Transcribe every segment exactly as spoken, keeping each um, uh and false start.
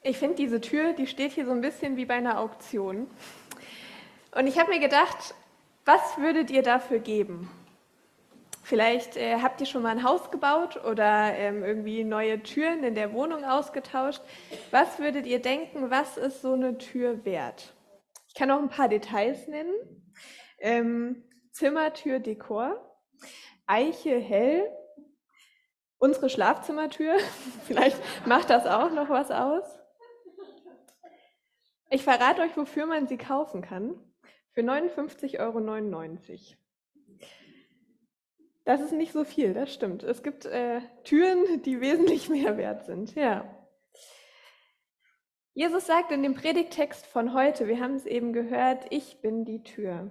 Ich finde, diese Tür, die steht hier so ein bisschen wie bei einer Auktion. Und ich habe mir gedacht, was würdet ihr dafür geben? Vielleicht äh, habt ihr schon mal ein Haus gebaut oder ähm, irgendwie neue Türen in der Wohnung ausgetauscht. Was würdet ihr denken, was ist so eine Tür wert? Ich kann noch ein paar Details nennen. Ähm, Zimmertür, Dekor, Eiche hell, unsere Schlafzimmertür. Vielleicht macht das auch noch was aus. Ich verrate euch, wofür man sie kaufen kann. Für neunundfünfzig Euro neunundneunzig. Das ist nicht so viel, das stimmt. Es gibt äh, Türen, die wesentlich mehr wert sind. Ja. Jesus sagt in dem Predigttext von heute, wir haben es eben gehört, ich bin die Tür.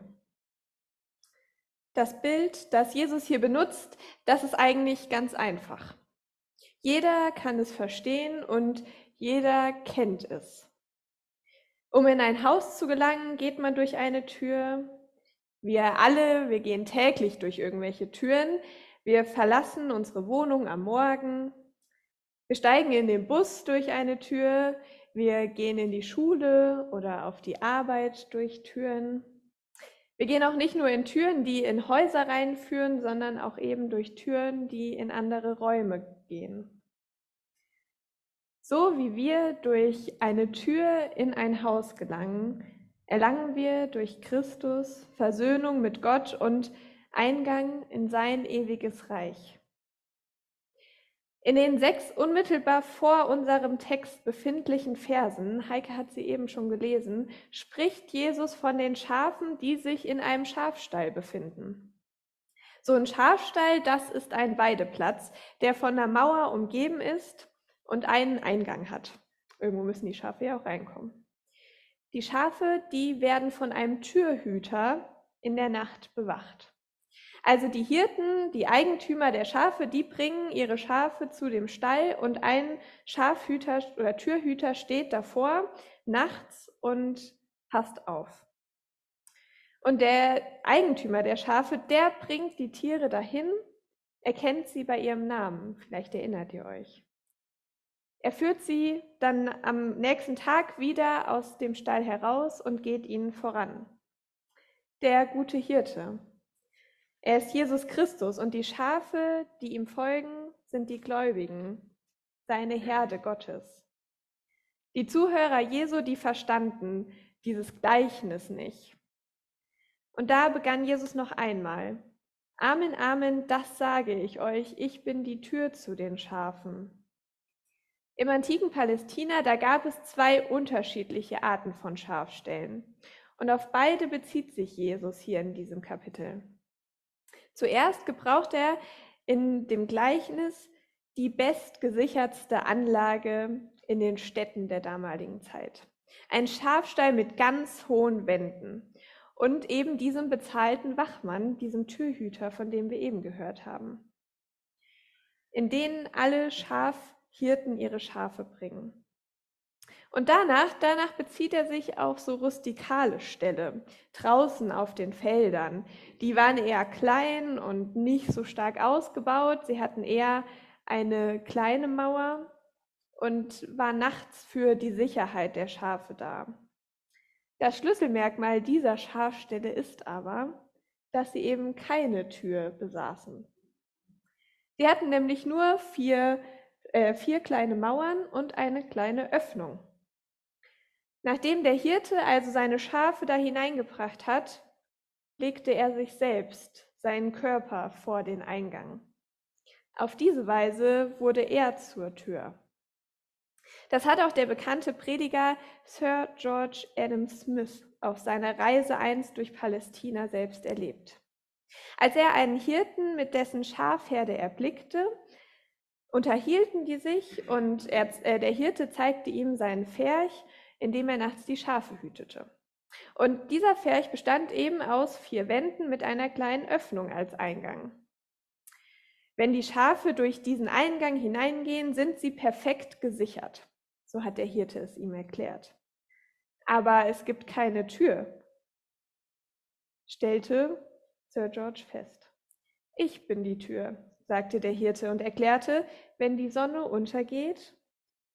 Das Bild, das Jesus hier benutzt, das ist eigentlich ganz einfach. Jeder kann es verstehen und jeder kennt es. Um in ein Haus zu gelangen, geht man durch eine Tür. Wir alle, wir gehen täglich durch irgendwelche Türen. Wir verlassen unsere Wohnung am Morgen. Wir steigen in den Bus durch eine Tür. Wir gehen in die Schule oder auf die Arbeit durch Türen. Wir gehen auch nicht nur in Türen, die in Häuser reinführen, sondern auch eben durch Türen, die in andere Räume gehen. So wie wir durch eine Tür in ein Haus gelangen, erlangen wir durch Christus Versöhnung mit Gott und Eingang in sein ewiges Reich. In den sechs unmittelbar vor unserem Text befindlichen Versen, Heike hat sie eben schon gelesen, spricht Jesus von den Schafen, die sich in einem Schafstall befinden. So ein Schafstall, das ist ein Weideplatz, der von einer Mauer umgeben ist und einen Eingang hat. Irgendwo müssen die Schafe ja auch reinkommen. Die Schafe, die werden von einem Türhüter in der Nacht bewacht. Also die Hirten, die Eigentümer der Schafe, die bringen ihre Schafe zu dem Stall und ein Schafhüter oder Türhüter steht davor nachts und passt auf. Und der Eigentümer der Schafe, der bringt die Tiere dahin, erkennt sie bei ihrem Namen, vielleicht erinnert ihr euch. Er führt sie dann am nächsten Tag wieder aus dem Stall heraus und geht ihnen voran. Der gute Hirte. Er ist Jesus Christus und die Schafe, die ihm folgen, sind die Gläubigen, seine Herde Gottes. Die Zuhörer Jesu, die verstanden dieses Gleichnis nicht. Und da begann Jesus noch einmal. Amen, Amen, das sage ich euch, ich bin die Tür zu den Schafen. Im antiken Palästina, da gab es zwei unterschiedliche Arten von Schafställen. Und auf beide bezieht sich Jesus hier in diesem Kapitel. Zuerst gebraucht er in dem Gleichnis die bestgesichertste Anlage in den Städten der damaligen Zeit. Ein Schafstall mit ganz hohen Wänden und eben diesem bezahlten Wachmann, diesem Türhüter, von dem wir eben gehört haben, in denen alle Schafhirten ihre Schafe bringen. Und danach, danach bezieht er sich auf so rustikale Ställe, draußen auf den Feldern. Die waren eher klein und nicht so stark ausgebaut. Sie hatten eher eine kleine Mauer und waren nachts für die Sicherheit der Schafe da. Das Schlüsselmerkmal dieser Schafställe ist aber, dass sie eben keine Tür besaßen. Sie hatten nämlich nur vier, äh, vier kleine Mauern und eine kleine Öffnung. Nachdem der Hirte also seine Schafe da hineingebracht hat, legte er sich selbst, seinen Körper, vor den Eingang. Auf diese Weise wurde er zur Tür. Das hat auch der bekannte Prediger Sir George Adam Smith auf seiner Reise einst durch Palästina selbst erlebt. Als er einen Hirten mit dessen Schafherde erblickte, unterhielten die sich und er, äh, der Hirte zeigte ihm seinen Pferch, in dem er nachts die Schafe hütete. Und dieser Pferch bestand eben aus vier Wänden mit einer kleinen Öffnung als Eingang. Wenn die Schafe durch diesen Eingang hineingehen, sind sie perfekt gesichert. So hat der Hirte es ihm erklärt. Aber es gibt keine Tür, stellte Sir George fest. Ich bin die Tür, sagte der Hirte und erklärte, wenn die Sonne untergeht,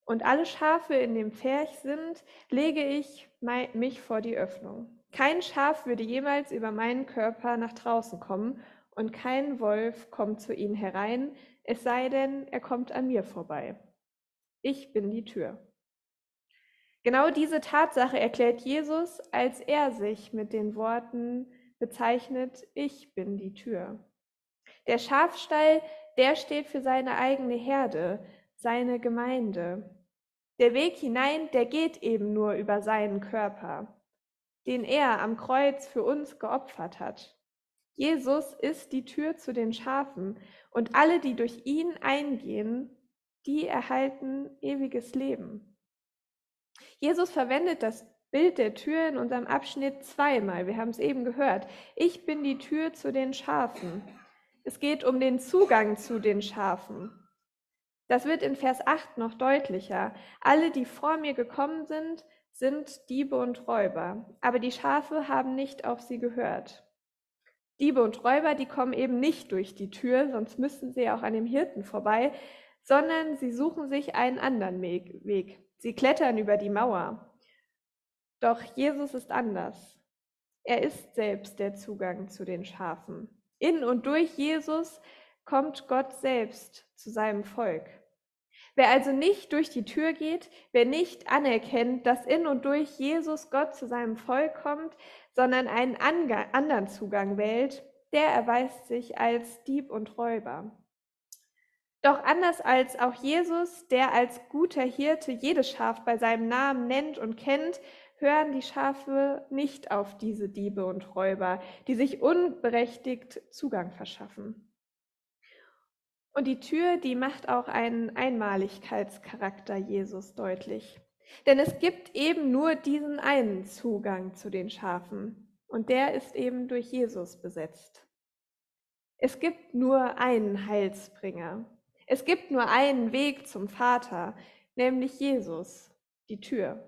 und alle Schafe in dem Pferch sind, lege ich mich vor die Öffnung. Kein Schaf würde jemals über meinen Körper nach draußen kommen, und kein Wolf kommt zu ihnen herein, es sei denn, er kommt an mir vorbei. Ich bin die Tür. Genau diese Tatsache erklärt Jesus, als er sich mit den Worten bezeichnet, ich bin die Tür. Der Schafstall, der steht für seine eigene Herde, seine Gemeinde. Der Weg hinein, der geht eben nur über seinen Körper, den er am Kreuz für uns geopfert hat. Jesus ist die Tür zu den Schafen, und alle, die durch ihn eingehen, die erhalten ewiges Leben. Jesus verwendet das Bild der Tür in unserem Abschnitt zweimal. Wir haben es eben gehört. Ich bin die Tür zu den Schafen. Es geht um den Zugang zu den Schafen. Das wird in Vers acht noch deutlicher. Alle, die vor mir gekommen sind, sind Diebe und Räuber, aber die Schafe haben nicht auf sie gehört. Diebe und Räuber, die kommen eben nicht durch die Tür, sonst müssten sie auch an dem Hirten vorbei, sondern sie suchen sich einen anderen Weg. Sie klettern über die Mauer. Doch Jesus ist anders. Er ist selbst der Zugang zu den Schafen. In und durch Jesus kommt Gott selbst zu seinem Volk. Wer also nicht durch die Tür geht, wer nicht anerkennt, dass in und durch Jesus Gott zu seinem Volk kommt, sondern einen anderen Zugang wählt, der erweist sich als Dieb und Räuber. Doch anders als auch Jesus, der als guter Hirte jedes Schaf bei seinem Namen nennt und kennt, hören die Schafe nicht auf diese Diebe und Räuber, die sich unberechtigt Zugang verschaffen. Und die Tür, die macht auch einen Einmaligkeitscharakter Jesus deutlich. Denn es gibt eben nur diesen einen Zugang zu den Schafen, und der ist eben durch Jesus besetzt. Es gibt nur einen Heilsbringer. Es gibt nur einen Weg zum Vater, nämlich Jesus, die Tür.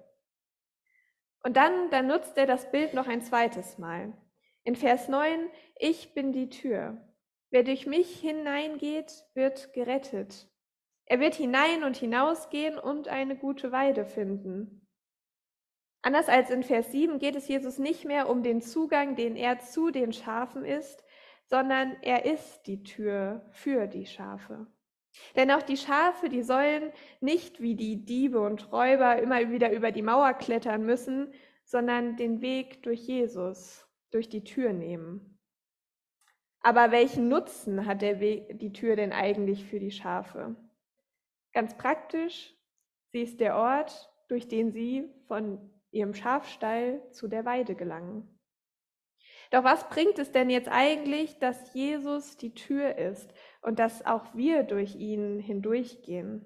Und dann, dann nutzt er das Bild noch ein zweites Mal. In Vers neun, ich bin die Tür. Wer durch mich hineingeht, wird gerettet. Er wird hinein und hinausgehen und eine gute Weide finden. Anders als in Vers sieben geht es Jesus nicht mehr um den Zugang, den er zu den Schafen ist, sondern er ist die Tür für die Schafe. Denn auch die Schafe, die sollen nicht wie die Diebe und Räuber immer wieder über die Mauer klettern müssen, sondern den Weg durch Jesus, durch die Tür nehmen. Aber welchen Nutzen hat der Weg, die Tür denn eigentlich für die Schafe? Ganz praktisch, sie ist der Ort, durch den sie von ihrem Schafstall zu der Weide gelangen. Doch was bringt es denn jetzt eigentlich, dass Jesus die Tür ist und dass auch wir durch ihn hindurchgehen?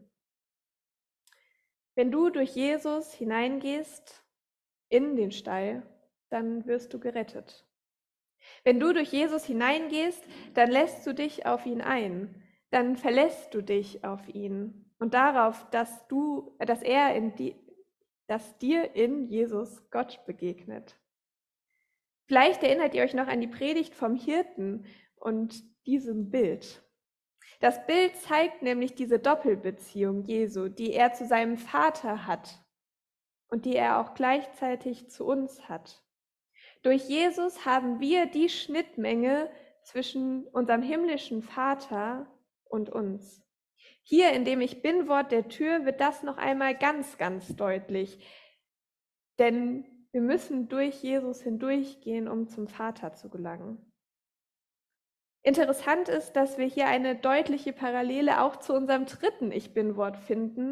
Wenn du durch Jesus hineingehst in den Stall, dann wirst du gerettet. Wenn du durch Jesus hineingehst, dann lässt du dich auf ihn ein, dann verlässt du dich auf ihn und darauf, dass du, dass er in die, dass dir in Jesus Gott begegnet. Vielleicht erinnert ihr euch noch an die Predigt vom Hirten und diesem Bild. Das Bild zeigt nämlich diese Doppelbeziehung Jesu, die er zu seinem Vater hat und die er auch gleichzeitig zu uns hat. Durch Jesus haben wir die Schnittmenge zwischen unserem himmlischen Vater und uns. Hier in dem Ich Bin-Wort der Tür wird das noch einmal ganz, ganz deutlich. Denn wir müssen durch Jesus hindurchgehen, um zum Vater zu gelangen. Interessant ist, dass wir hier eine deutliche Parallele auch zu unserem dritten Ich Bin-Wort finden.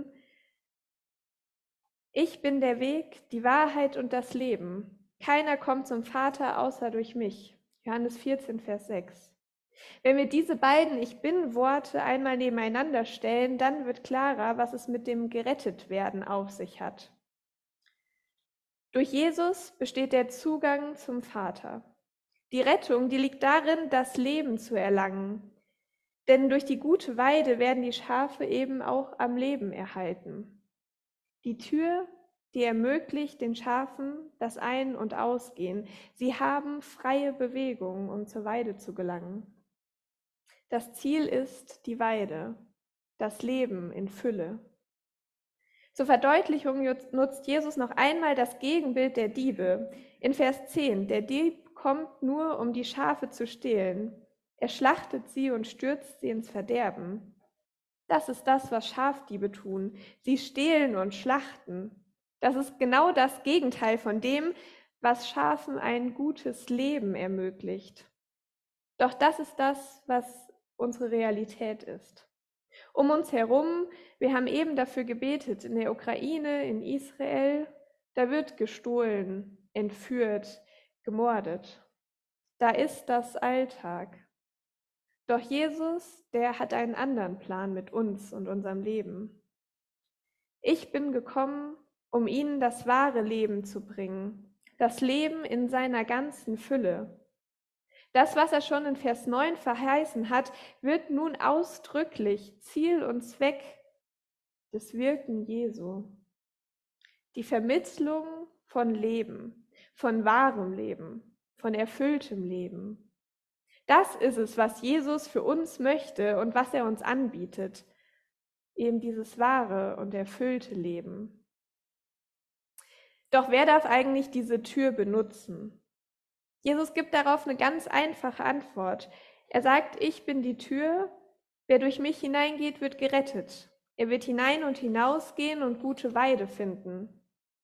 Ich bin der Weg, die Wahrheit und das Leben. Keiner kommt zum Vater außer durch mich. Johannes vierzehn, Vers sechs. Wenn wir diese beiden Ich Bin-Worte einmal nebeneinander stellen, dann wird klarer, was es mit dem Gerettetwerden auf sich hat. Durch Jesus besteht der Zugang zum Vater. Die Rettung, die liegt darin, das Leben zu erlangen. Denn durch die gute Weide werden die Schafe eben auch am Leben erhalten. Die Tür, die ermöglicht den Schafen das Ein- und Ausgehen. Sie haben freie Bewegung, um zur Weide zu gelangen. Das Ziel ist die Weide, das Leben in Fülle. Zur Verdeutlichung nutzt Jesus noch einmal das Gegenbild der Diebe. In Vers zehn, der Dieb kommt nur, um die Schafe zu stehlen. Er schlachtet sie und stürzt sie ins Verderben. Das ist das, was Schafdiebe tun. Sie stehlen und schlachten. Das ist genau das Gegenteil von dem, was Schafen ein gutes Leben ermöglicht. Doch das ist das, was unsere Realität ist. Um uns herum, wir haben eben dafür gebetet, in der Ukraine, in Israel, da wird gestohlen, entführt, gemordet. Da ist das Alltag. Doch Jesus, der hat einen anderen Plan mit uns und unserem Leben. Ich bin gekommen, um ihnen das wahre Leben zu bringen, das Leben in seiner ganzen Fülle. Das, was er schon in Vers neun verheißen hat, wird nun ausdrücklich Ziel und Zweck des Wirken Jesu. Die Vermittlung von Leben, von wahrem Leben, von erfülltem Leben. Das ist es, was Jesus für uns möchte und was er uns anbietet. Eben dieses wahre und erfüllte Leben. Doch wer darf eigentlich diese Tür benutzen? Jesus gibt darauf eine ganz einfache Antwort. Er sagt, ich bin die Tür, wer durch mich hineingeht, wird gerettet. Er wird hinein und hinausgehen und gute Weide finden.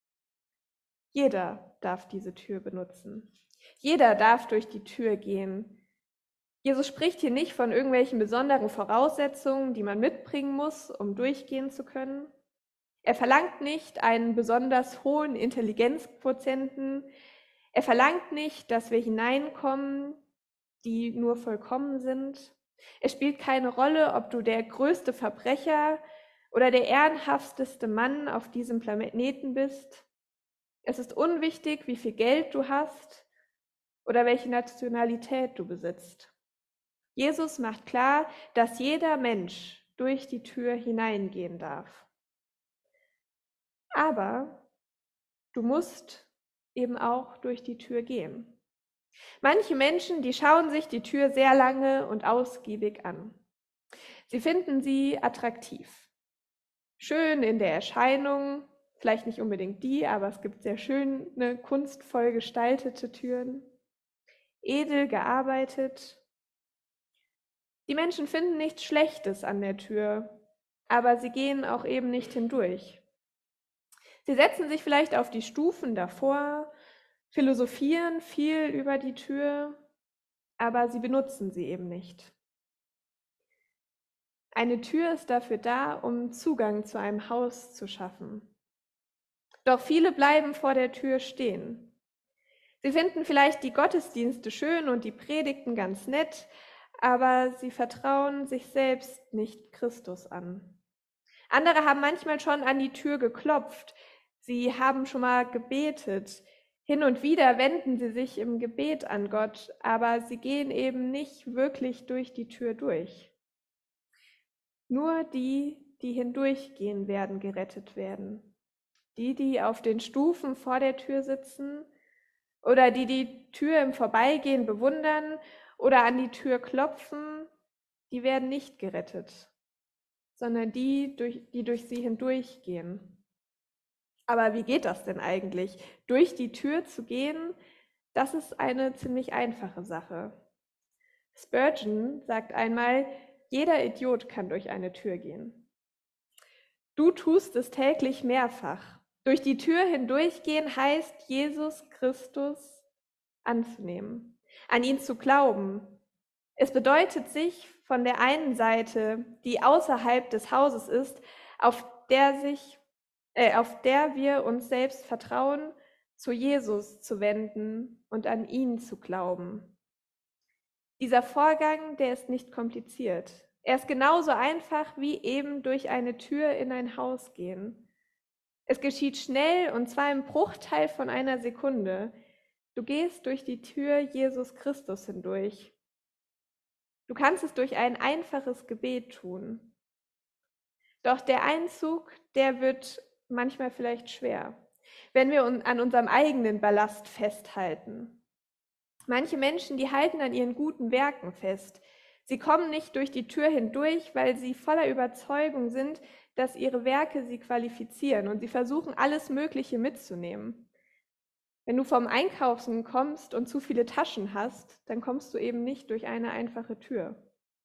Jeder darf diese Tür benutzen. Jeder darf durch die Tür gehen. Jesus spricht hier nicht von irgendwelchen besonderen Voraussetzungen, die man mitbringen muss, um durchgehen zu können. Er verlangt nicht einen besonders hohen Intelligenzquotienten. Er verlangt nicht, dass wir hineinkommen, die nur vollkommen sind. Es spielt keine Rolle, ob du der größte Verbrecher oder der ehrenhafteste Mann auf diesem Planeten bist. Es ist unwichtig, wie viel Geld du hast oder welche Nationalität du besitzt. Jesus macht klar, dass jeder Mensch durch die Tür hineingehen darf. Aber du musst eben auch durch die Tür gehen. Manche Menschen, die schauen sich die Tür sehr lange und ausgiebig an. Sie finden sie attraktiv. Schön in der Erscheinung, vielleicht nicht unbedingt die, aber es gibt sehr schöne, kunstvoll gestaltete Türen. Edel gearbeitet. Die Menschen finden nichts Schlechtes an der Tür, aber sie gehen auch eben nicht hindurch. Sie setzen sich vielleicht auf die Stufen davor, philosophieren viel über die Tür, aber sie benutzen sie eben nicht. Eine Tür ist dafür da, um Zugang zu einem Haus zu schaffen. Doch viele bleiben vor der Tür stehen. Sie finden vielleicht die Gottesdienste schön und die Predigten ganz nett, aber sie vertrauen sich selbst nicht Christus an. Andere haben manchmal schon an die Tür geklopft. Sie haben schon mal gebetet. Hin und wieder wenden sie sich im Gebet an Gott, aber sie gehen eben nicht wirklich durch die Tür durch. Nur die, die hindurchgehen, werden gerettet werden. Die, die auf den Stufen vor der Tür sitzen oder die die Tür im Vorbeigehen bewundern oder an die Tür klopfen, die werden nicht gerettet, sondern die, durch, die durch sie hindurchgehen. Aber wie geht das denn eigentlich? Durch die Tür zu gehen, das ist eine ziemlich einfache Sache. Spurgeon sagt einmal, jeder Idiot kann durch eine Tür gehen. Du tust es täglich mehrfach. Durch die Tür hindurchgehen heißt, Jesus Christus anzunehmen, an ihn zu glauben. Es bedeutet, sich von der einen Seite, die außerhalb des Hauses ist, auf der, sich, äh, auf der wir uns selbst vertrauen, zu Jesus zu wenden und an ihn zu glauben. Dieser Vorgang, der ist nicht kompliziert. Er ist genauso einfach wie eben durch eine Tür in ein Haus gehen. Es geschieht schnell und zwar im Bruchteil von einer Sekunde. Du gehst durch die Tür Jesus Christus hindurch. Du kannst es durch ein einfaches Gebet tun. Doch der Einzug, der wird manchmal vielleicht schwer, wenn wir an unserem eigenen Ballast festhalten. Manche Menschen, die halten an ihren guten Werken fest. Sie kommen nicht durch die Tür hindurch, weil sie voller Überzeugung sind, dass ihre Werke sie qualifizieren und sie versuchen, alles Mögliche mitzunehmen. Wenn du vom Einkaufen kommst und zu viele Taschen hast, dann kommst du eben nicht durch eine einfache Tür.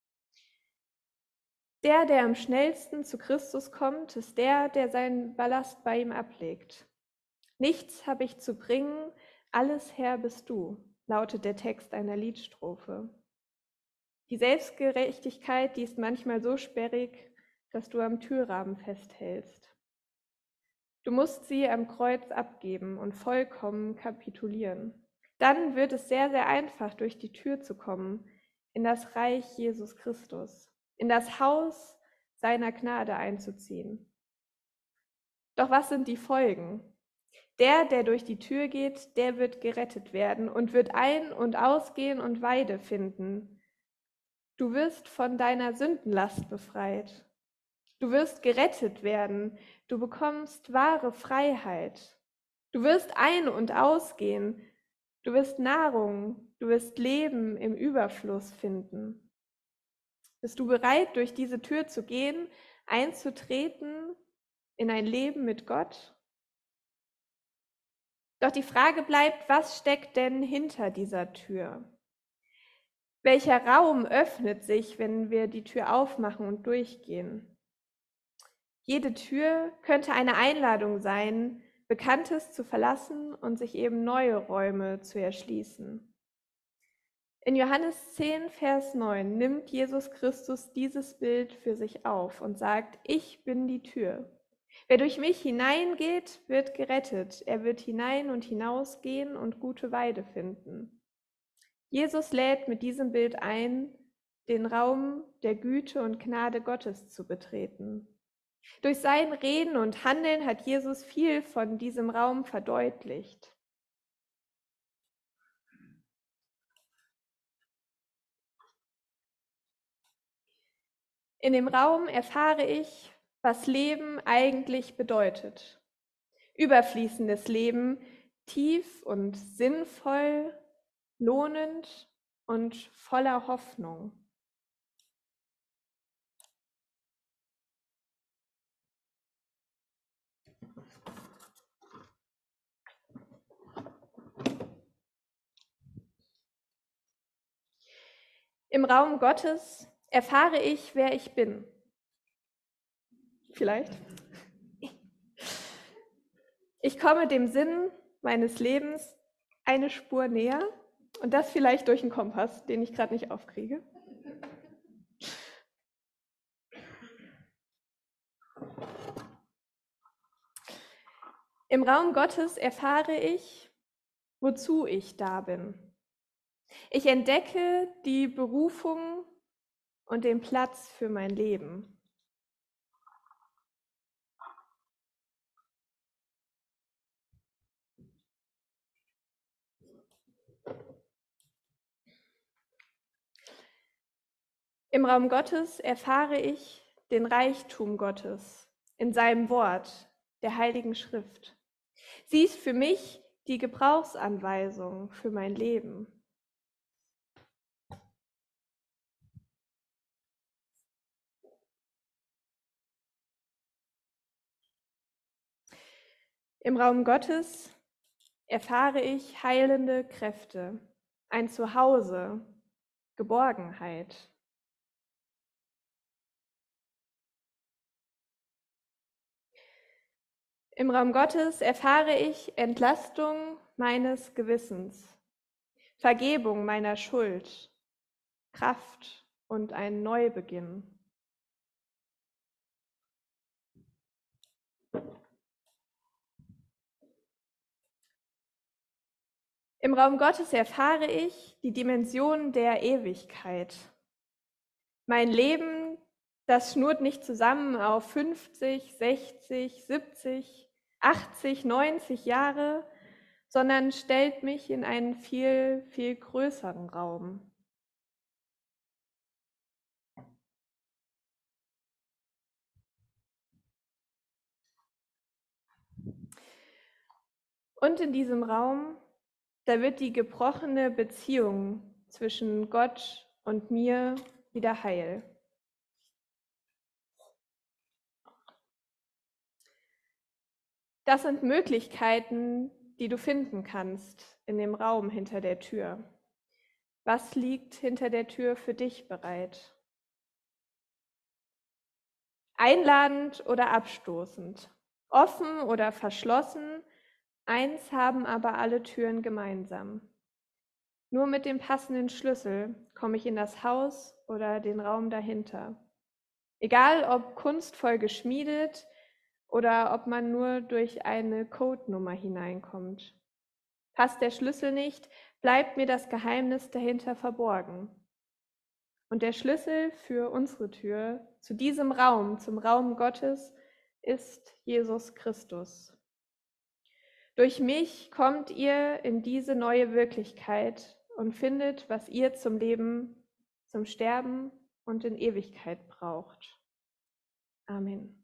Der, der am schnellsten zu Christus kommt, ist der, der seinen Ballast bei ihm ablegt. Nichts habe ich zu bringen, alles Herr bist du, lautet der Text einer Liedstrophe. Die Selbstgerechtigkeit, die ist manchmal so sperrig, dass du am Türrahmen festhältst. Du musst sie am Kreuz abgeben und vollkommen kapitulieren. Dann wird es sehr, sehr einfach, durch die Tür zu kommen, in das Reich Jesus Christus, in das Haus seiner Gnade einzuziehen. Doch was sind die Folgen? Der, der durch die Tür geht, der wird gerettet werden und wird ein- und ausgehen und Weide finden. Du wirst von deiner Sündenlast befreit. Du wirst gerettet werden. Du bekommst wahre Freiheit. Du wirst ein- und ausgehen. Du wirst Nahrung. Du wirst Leben im Überfluss finden. Bist du bereit, durch diese Tür zu gehen, einzutreten in ein Leben mit Gott? Doch die Frage bleibt, was steckt denn hinter dieser Tür? Welcher Raum öffnet sich, wenn wir die Tür aufmachen und durchgehen? Jede Tür könnte eine Einladung sein, Bekanntes zu verlassen und sich eben neue Räume zu erschließen. In Johannes zehn, Vers neun nimmt Jesus Christus dieses Bild für sich auf und sagt, ich bin die Tür. Wer durch mich hineingeht, wird gerettet. Er wird hinein und hinausgehen und gute Weide finden. Jesus lädt mit diesem Bild ein, den Raum der Güte und Gnade Gottes zu betreten. Durch sein Reden und Handeln hat Jesus viel von diesem Raum verdeutlicht. In dem Raum erfahre ich, was Leben eigentlich bedeutet. Überfließendes Leben, tief und sinnvoll, lohnend und voller Hoffnung. Im Raum Gottes erfahre ich, wer ich bin. Vielleicht. Ich komme dem Sinn meines Lebens eine Spur näher und das vielleicht durch einen Kompass, den ich gerade nicht aufkriege. Im Raum Gottes erfahre ich, wozu ich da bin. Ich entdecke die Berufung und den Platz für mein Leben. Im Raum Gottes erfahre ich den Reichtum Gottes in seinem Wort, der Heiligen Schrift. Sie ist für mich die Gebrauchsanweisung für mein Leben. Im Raum Gottes erfahre ich heilende Kräfte, ein Zuhause, Geborgenheit. Im Raum Gottes erfahre ich Entlastung meines Gewissens, Vergebung meiner Schuld, Kraft und einen Neubeginn. Im Raum Gottes erfahre ich die Dimension der Ewigkeit. Mein Leben, das schnurrt nicht zusammen auf fünfzig, sechzig, siebzig, achtzig, neunzig Jahre, sondern stellt mich in einen viel, viel größeren Raum. Und in diesem Raum, da wird die gebrochene Beziehung zwischen Gott und mir wieder heil. Das sind Möglichkeiten, die du finden kannst in dem Raum hinter der Tür. Was liegt hinter der Tür für dich bereit? Einladend oder abstoßend, offen oder verschlossen, eins haben aber alle Türen gemeinsam. Nur mit dem passenden Schlüssel komme ich in das Haus oder den Raum dahinter. Egal ob kunstvoll geschmiedet oder ob man nur durch eine Codenummer hineinkommt. Passt der Schlüssel nicht, bleibt mir das Geheimnis dahinter verborgen. Und der Schlüssel für unsere Tür zu diesem Raum, zum Raum Gottes, ist Jesus Christus. Durch mich kommt ihr in diese neue Wirklichkeit und findet, was ihr zum Leben, zum Sterben und in Ewigkeit braucht. Amen.